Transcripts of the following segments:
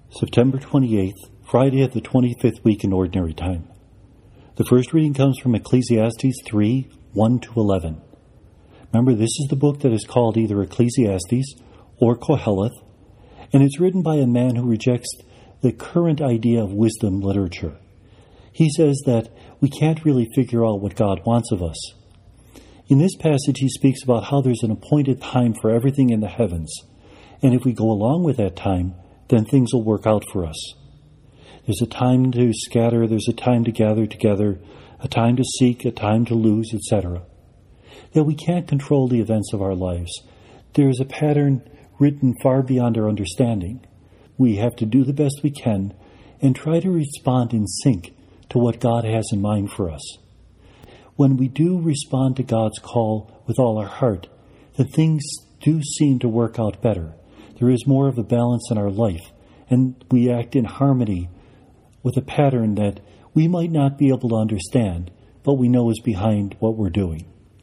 September 28th, Friday of the 25th week in Ordinary Time. The first reading comes from Ecclesiastes 3, 1-11. Remember, this is the book that is called either Ecclesiastes or Koheleth, and it's written by a man who rejects the current idea of wisdom literature. He says that we can't really figure out what God wants of us. In this passage, he speaks about how there's an appointed time for everything in the heavens, and if we go along with that time, then things will work out for us. There's a time to scatter, there's a time to gather together, a time to seek, a time to lose, etc. That we can't control the events of our lives. There is a pattern written far beyond our understanding. We have to do the best we can and try to respond in sync to what God has in mind for us. When we do respond to God's call with all our heart, then things do seem to work out better. There is more of a balance in our life, and we act in harmony with a pattern that we might not be able to understand, but we know is behind what we're doing.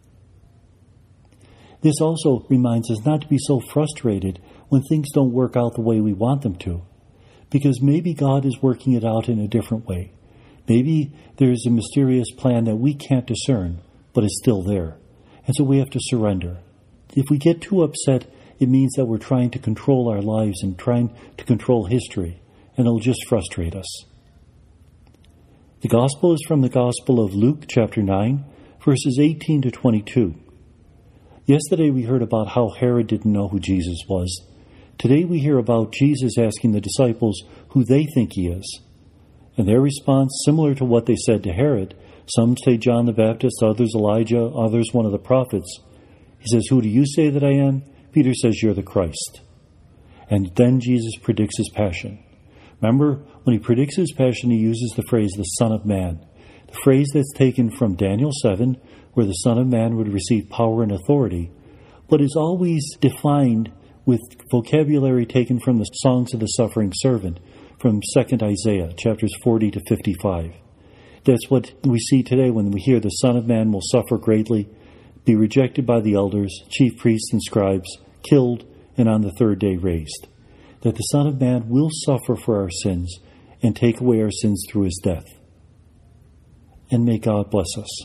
This also reminds us not to be so frustrated when things don't work out the way we want them to, because maybe God is working it out in a different way. Maybe there's a mysterious plan that we can't discern, but is still there, and so we have to surrender. If we get too upset, it means that we're trying to control our lives and trying to control history, and it'll just frustrate us. The Gospel is from the Gospel of Luke, chapter 9, verses 18-22. Yesterday we heard about how Herod didn't know who Jesus was. Today we hear about Jesus asking the disciples who they think he is. And their response, similar to what they said to Herod, some say John the Baptist, others Elijah, others one of the prophets. He says, "Who do you say that I am?" Peter says, "You're the Christ." And then Jesus predicts his passion. Remember, when he predicts his passion, he uses the phrase, the Son of Man. The phrase that's taken from Daniel 7, where the Son of Man would receive power and authority, but is always defined with vocabulary taken from the Songs of the Suffering Servant, from 2nd Isaiah, chapters 40-55. That's what we see today when we hear the Son of Man will suffer greatly, be rejected by the elders, chief priests and scribes, killed, and on the third day raised. That the Son of Man will suffer for our sins and take away our sins through his death. And may God bless us.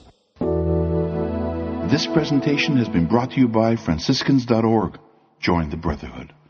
This presentation has been brought to you by Franciscans.org. Join the Brotherhood.